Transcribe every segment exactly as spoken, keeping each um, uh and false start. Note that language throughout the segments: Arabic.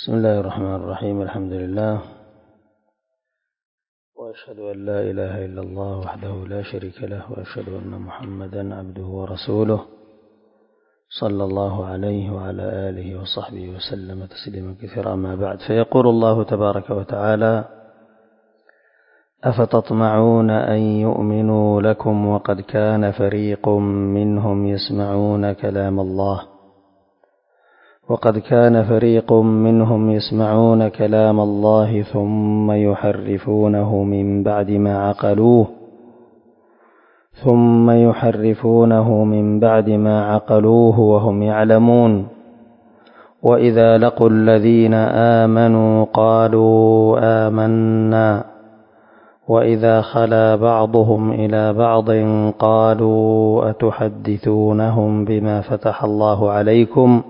بسم الله الرحمن الرحيم. الحمد لله، وأشهد أن لا إله إلا الله وحده لا شريك له، وأشهد أن محمدا عبده ورسوله صلى الله عليه وعلى آله وصحبه وسلم تسليما كثيرا. أما بعد، فيقول الله تبارك وتعالى: أفتطمعون أن يؤمنوا لكم وقد كان فريق منهم يسمعون كلام الله وقد كان فريق منهم يسمعون كلام الله ثم يحرفونه من بعد ما عقلوه ثم يحرفونه من بعد ما عقلوه وهم يعلمون. وإذا لقوا الذين آمنوا قالوا آمنا وإذا خلا بعضهم إلى بعض قالوا أتحدثونهم بما فتح الله عليكم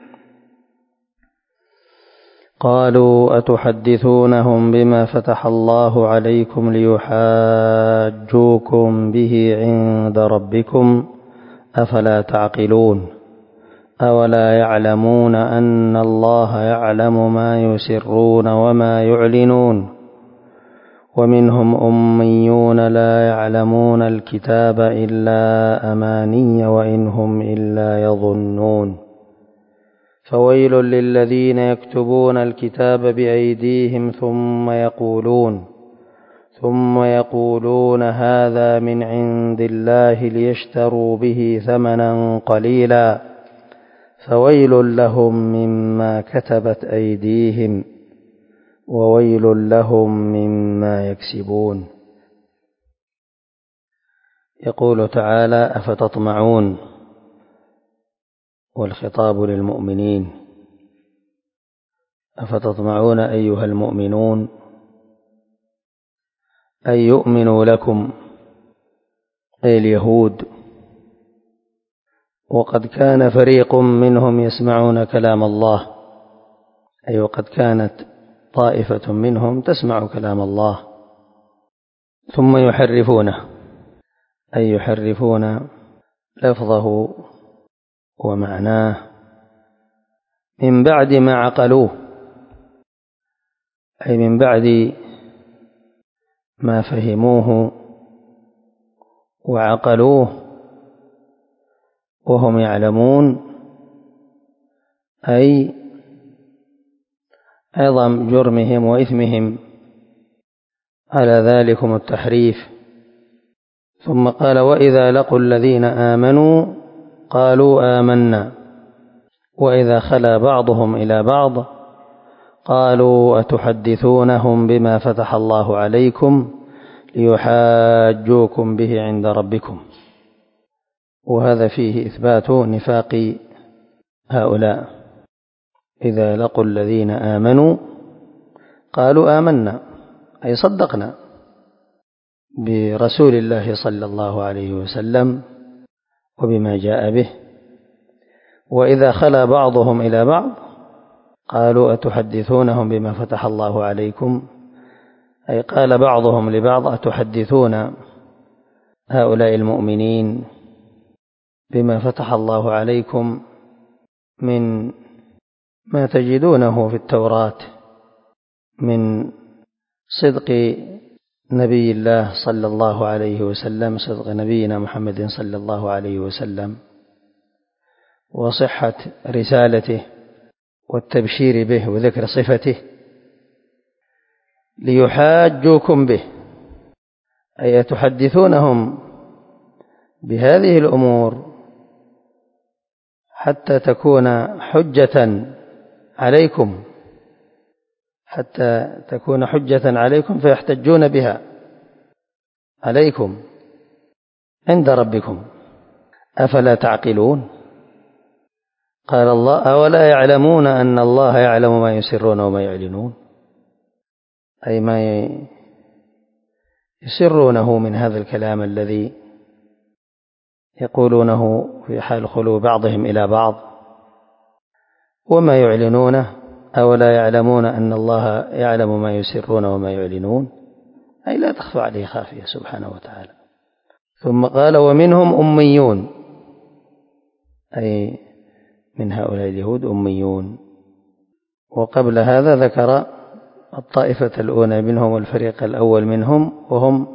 قالوا أتحدثونهم بما فتح الله عليكم ليحاجوكم به عند ربكم أفلا تعقلون أولا يعلمون أن الله يعلم ما يسرون وما يعلنون ومنهم أميون لا يعلمون الكتاب إلا أماني وإن هم إلا يظنون. فويل للذين يكتبون الكتاب بأيديهم ثم يقولون ثم يقولون هذا من عند الله ليشتروا به ثمنا قليلا فويل لهم مما كتبت أيديهم وويل لهم مما يكسبون. يقول تعالى: أفتطمعون، والخطاب للمؤمنين. أفتطمعون أيها المؤمنون أن يؤمنوا لكم، أي اليهود، وقد كان فريق منهم يسمعون كلام الله، أي وقد كانت طائفة منهم تسمع كلام الله ثم يحرفونه، أي يحرفون لفظه ومعناه من بعد ما عقلوه، أي من بعد ما فهموه وعقلوه وهم يعلمون، أي عظم جرمهم وإثمهم على ذلكم التحريف. ثم قال: وإذا لقوا الذين آمنوا قالوا آمنا وإذا خلا بعضهم إلى بعض قالوا أتحدثونهم بما فتح الله عليكم ليحاجوكم به عند ربكم. وهذا فيه إثبات نفاق هؤلاء. إذا لقوا الذين آمنوا قالوا آمنا، أي صدقنا برسول الله صلى الله عليه وسلم وبما جاء به. وإذا خلا بعضهم إلى بعض قالوا أتحدثونهم بما فتح الله عليكم، أي قال بعضهم لبعض: أتحدثون هؤلاء المؤمنين بما فتح الله عليكم من ما تجدونه في التوراة من صدق نبي الله صلى الله عليه وسلم، صدق نبينا محمد صلى الله عليه وسلم، وصحة رسالته والتبشير به وذكر صفته، ليحاجوكم به، أي تحدثونهم بهذه الأمور حتى تكون حجة عليكم حتى تكون حجة عليكم فيحتجون بها عليكم عند ربكم أفلا تعقلون. قال الله: أولا يعلمون أن الله يعلم ما يسرون وما يعلنون، أي ما يسرونه من هذا الكلام الذي يقولونه في حال خلو بعضهم إلى بعض، وما يعلنونه أولا يعلمون أن الله يعلم ما يسرون وما يعلنون، أي لا تخفى عليه خافية سبحانه وتعالى. ثم قال: ومنهم أميون، أي من هؤلاء اليهود أميون، وقبل هذا ذكر الطائفة الأولى منهم والفريق الأول منهم، وهم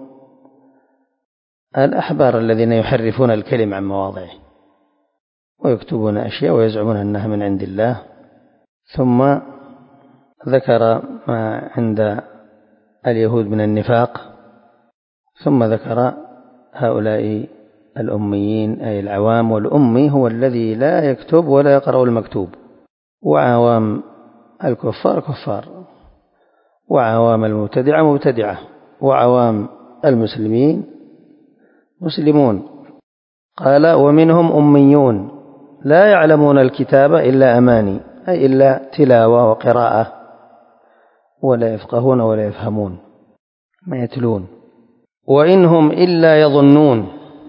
الأحبار الذين يحرفون الكلم عن مواضعه ويكتبون أشياء ويزعمون أنها من عند الله. ثم ذكر ما عند اليهود من النفاق، ثم ذكر هؤلاء الأميين أي العوام، والأمي هو الذي لا يكتب ولا يقرأ المكتوب، وعوام الكفار كفار، وعوام المبتدعة مبتدعة، وعوام المسلمين مسلمون. قال ومنهم أميون لا يعلمون الكتاب إلا أماني، أي إلا تلاوة وقراءة، ولا يفقهون ولا يفهمون ما يتلون. وإنهم إلا يظنون،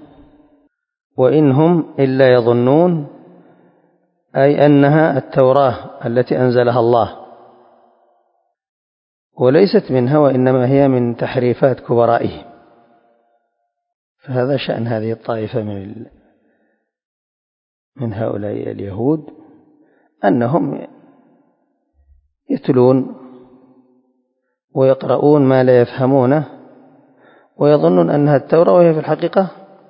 وإنهم إلا يظنون أي أنها التوراة التي أنزلها الله، وليست منها وإنما هي من تحريفات كبرائهم. فهذا شأن هذه الطائفة من من هؤلاء اليهود، أنهم يتلون ويقرؤون ما لا يفهمونه ويظنون أنها التوراة، وهي في الحقيقة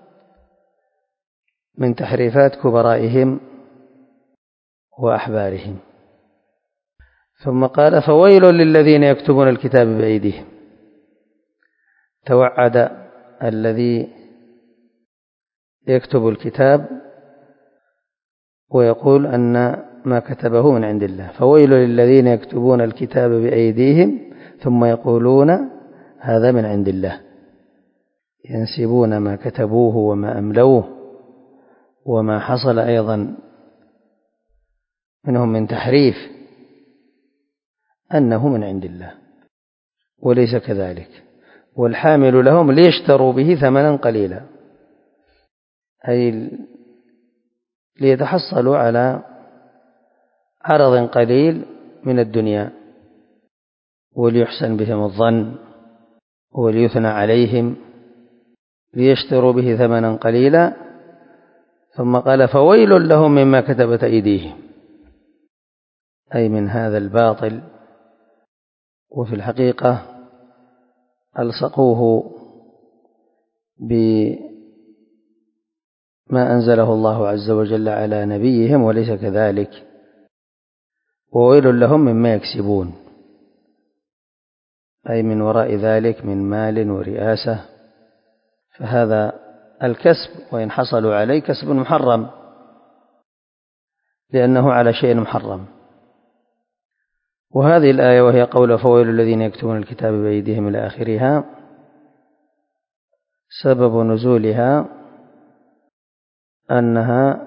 من تحريفات كبرائهم وأحبارهم. ثم قال فويل للذين يكتبون الكتاب بأيديهم. توعد الذي يكتب الكتاب ويقول أن ما كتبه من عند الله. فويل للذين يكتبون الكتاب بأيديهم ثم يقولون هذا من عند الله، ينسبون ما كتبوه وما أملوه وما حصل أيضا منهم من تحريف أنه من عند الله، وليس كذلك. والحامل لهم ليشتروا به ثمنا قليلا، أي ليتحصلوا على عرض قليل من الدنيا، وليحسن بهم الظن وليثنى عليهم، ليشتروا به ثمنا قليلا. ثم قال فويل لهم مما كتبت أيديهم، أي من هذا الباطل. وفي الحقيقة ألصقوه بما أنزله الله عز وجل على نبيهم، وليس كذلك. وويل لهم مما يكسبون، أي من وراء ذلك من مال ورئاسة. فهذا الكسب وإن حصلوا عليه كسب محرم، لأنه على شيء محرم. وهذه الآية وهي قول فويل الذين يكتبون الكتاب بأيديهم إلى آخرها، سبب نزولها أنها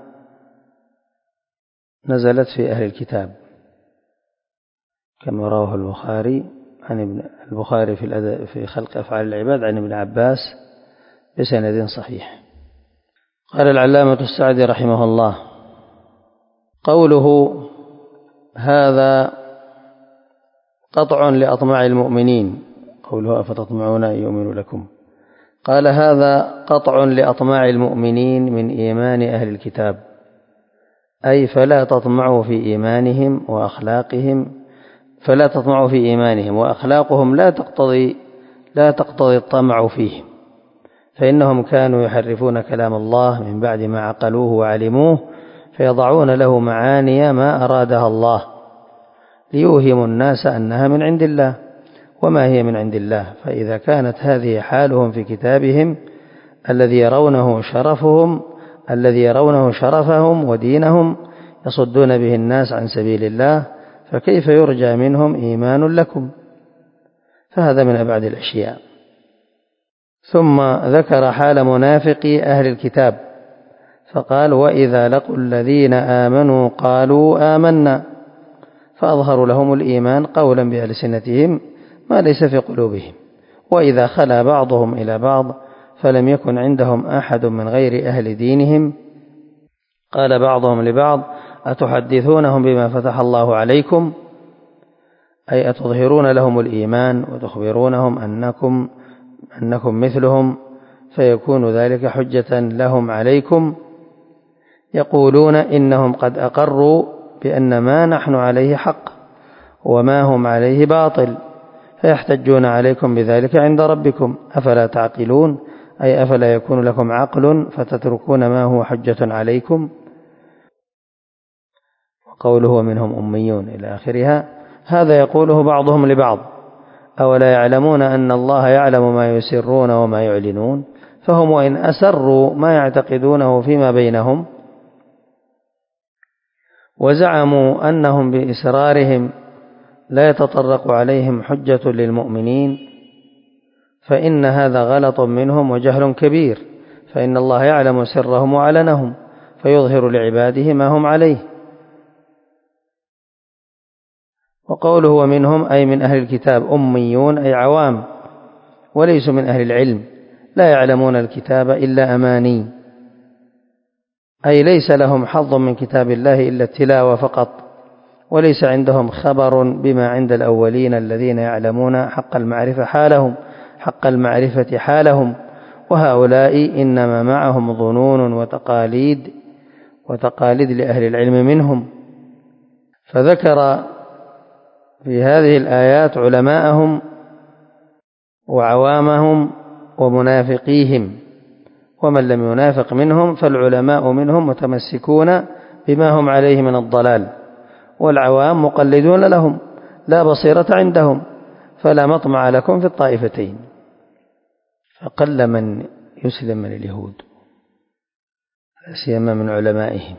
نزلت في أهل الكتاب، كما رواه البخاري عن ابن البخاري في الأدب في خلق أفعال العباد عن ابن عباس بسند صحيح. قال العلامة السعدي رحمه الله قوله هذا قطع لأطماع المؤمنين، قوله أفتطمعون أن يؤمنوا لكم، قال هذا قطع لأطماع المؤمنين من إيمان أهل الكتاب، أي فلا تطمعوا في إيمانهم وأخلاقهم فلا تطمعوا في إيمانهم وأخلاقهم لا تقتضي لا تقتضي الطمع فيهم، فإنهم كانوا يحرفون كلام الله من بعد ما عقلوه وعلموه، فيضعون له معاني ما أرادها الله ليوهموا الناس أنها من عند الله وما هي من عند الله. فإذا كانت هذه حالهم في كتابهم الذي يرونه شرفهم الذي يرونه شرفهم ودينهم يصدون به الناس عن سبيل الله، فكيف يرجى منهم إيمان لكم؟ فهذا من أبعد الأشياء. ثم ذكر حال منافقي أهل الكتاب فقال وإذا لقوا الذين آمنوا قالوا آمنا، فأظهروا لهم الإيمان قولا بألسنتهم ما ليس في قلوبهم، وإذا خلا بعضهم إلى بعض فلم يكن عندهم أحد من غير أهل دينهم قال بعضهم لبعض أتحدثونهم بما فتح الله عليكم، أي أتظهرون لهم الإيمان وتخبرونهم أنكم أنكم مثلهم فيكون ذلك حجة لهم عليكم. يقولون إنهم قد أقروا بأن ما نحن عليه حق، وما هم عليه باطل، فيحتجون عليكم بذلك عند ربكم، أفلا تعقلون؟ أي أفلا يكون لكم عقل فتتركون ما هو حجة عليكم؟ وقوله ومنهم أميون إلى آخرها، هذا يقوله بعضهم لبعض، أولا يعلمون أن الله يعلم ما يسرون وما يعلنون؟ فهم وإن أسروا ما يعتقدونه فيما بينهم وزعموا أنهم بإسرارهم لا يتطرق عليهم حجة للمؤمنين، فإن هذا غلط منهم وجهل كبير، فإن الله يعلم سرهم وعلنهم فيظهر لعباده ما هم عليه. وقوله ومنهم أي من أهل الكتاب أميون أي عوام وليسوا من أهل العلم، لا يعلمون الكتاب إلا أماني، أي ليس لهم حظ من كتاب الله إلا التلاوة فقط، وليس عندهم خبر بما عند الأولين الذين يعلمون حق المعرفة حالهم حق المعرفة حالهم وهؤلاء إنما معهم ظنون وتقاليد وتقاليد لأهل العلم منهم. فذكر في هذه الآيات علماءهم وعوامهم ومنافقيهم، ومن لم ينافق منهم فالعلماء منهم متمسكون بما هم عليه من الضلال، والعوام مقلدون لهم لا بصيرة عندهم، فلا مطمع لكم في الطائفتين. فقل من يسلم من اليهود لا سيما من علمائهم،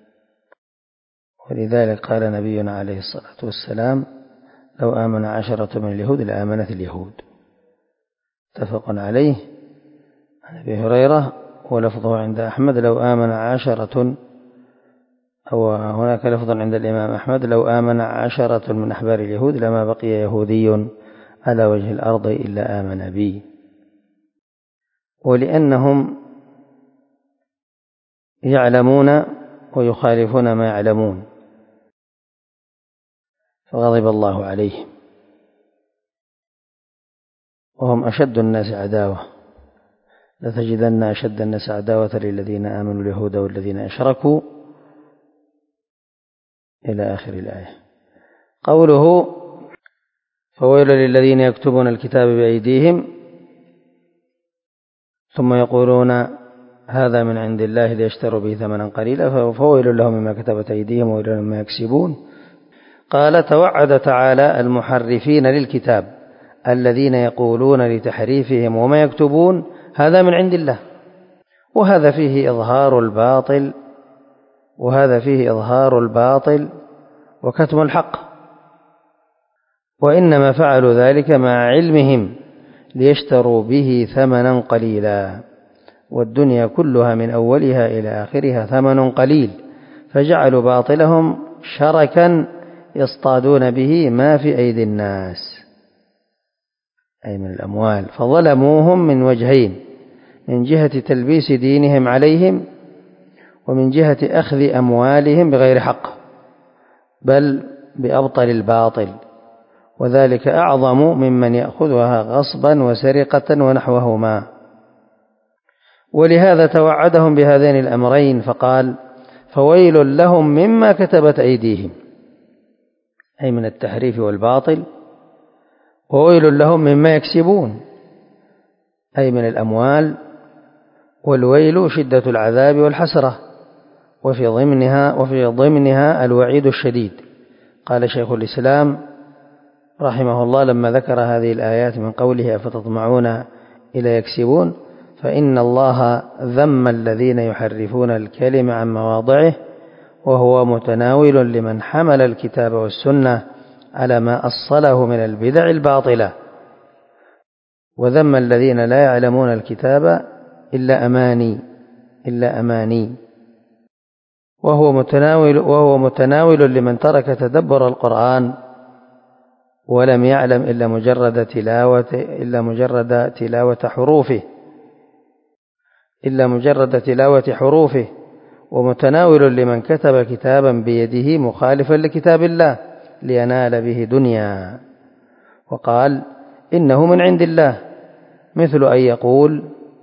ولذلك قال نبينا عليه الصلاة والسلام لو آمن عشرة من اليهود لآمنت اليهود، متفق عليه عن أبي هريرة، ولفظه عند أحمد لو آمن عشرة، أو هناك لفظ عند الإمام أحمد لو آمن عشرة من أحبار اليهود لما بقي يهودي على وجه الأرض إلا آمن بي. ولأنهم يعلمون ويخالفون ما يعلمون فغضب الله عليهم، وهم أشد الناس عداوة، لتجدن أشد الناس عداوة للذين آمنوا اليهود والذين أشركوا إلى آخر الآية. قوله فويل للذين يكتبون الكتاب بأيديهم ثم يقولون هذا من عند الله ليشتروا به ثمنا قليلا فويل لهم مما كتبت أيديهم وويل لهم مما يكسبون. قال توعد تعالى المحرفين للكتاب الذين يقولون لتحريفهم وما يكتبون هذا من عند الله، وهذا فيه إظهار الباطل وهذا فيه إظهار الباطل وكتم الحق، وإنما فعلوا ذلك مع علمهم ليشتروا به ثمنا قليلا، والدنيا كلها من أولها إلى آخرها ثمن قليل، فجعلوا باطلهم شركا يصطادون به ما في أيدي الناس أي من الأموال، فظلموهم من وجهين: من جهة تلبيس دينهم عليهم، ومن جهة أخذ أموالهم بغير حق بل بأبطل الباطل، وذلك أعظم ممن يأخذها غصبا وسرقة ونحوهما. ولهذا توعدهم بهذين الأمرين فقال فويل لهم مما كتبت أيديهم أي من التحريف والباطل، وويل لهم مما يكسبون أي من الأموال، والويل شدة العذاب والحسرة، وفي ضمنها وفي ضمنها الوعيد الشديد. قال شيخ الإسلام رحمه الله لما ذكر هذه الآيات من قوله أفتطمعون إلى يكسبون، فإن الله ذم الذين يحرفون الكلم عن مواضعه، وهو متناول لمن حمل الكتاب والسنة على ما أصله من البدع الباطلة، وذم الذين لا يعلمون الكتاب إلا أماني إلا أماني وهو متناول وهو متناول لمن ترك تدبر القرآن ولم يعلم إلا مجرد تلاوة إلا مجرد تلاوة حروفه إلا مجرد تلاوة حروفه ومتناول لمن كتب كتابا بيده مخالفا لكتاب الله لينال به دنيا، وقال إنه من عند الله، مثل أن يقول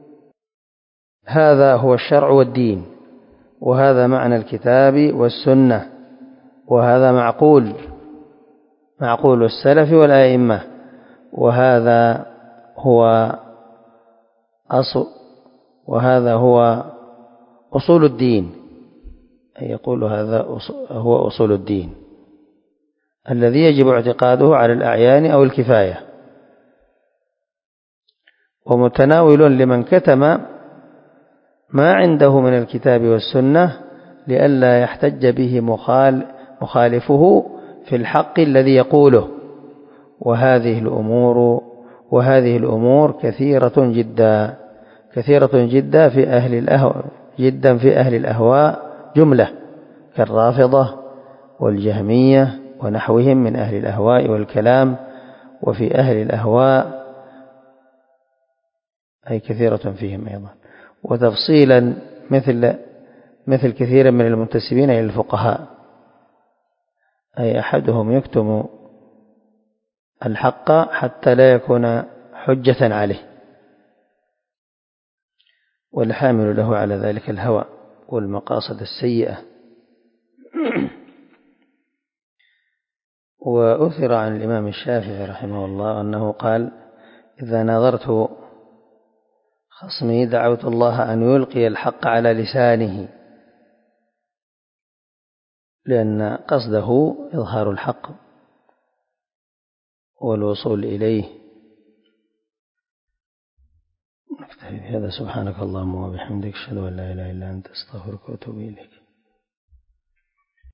هذا هو الشرع والدين، وهذا معنى الكتاب والسنة، وهذا معقول معقول السلف والأئمة، وهذا هو أصل وهذا هو أصول الدين، أي يقول هذا هو أصول الدين الذي يجب اعتقاده على الأعيان أو الكفاية، ومتناول لمن كتم ما عنده من الكتاب والسنة لئلا يحتج به مخالفه في الحق الذي يقوله. وهذه الأمور وهذه الأمور كثيرة جدا كثيرة جدا في أهل الأهواء جدا في أهل الأهواء جملة، كالرافضة والجهمية ونحوهم من أهل الأهواء والكلام. وفي أهل الأهواء أي كثيرة فيهم أيضا. وتفصيلا مثل مثل كثير من المنتسبين إلى الفقهاء، أي أحدهم يكتم الحق حتى لا يكون حجة عليه، والحامل له على ذلك الهوى والمقاصد السيئة. وأثر عن الإمام الشافعي رحمه الله أنه قال: إذا ناظرت خصمي دعوت الله أن يلقي الحق على لسانه، لأن قصده إظهار الحق والوصول إليه. نكتفي بهذا. سبحانك اللهم وبحمدك، أشهد أن لا إله إلا أنت، أستغفرك وأتوب إليك.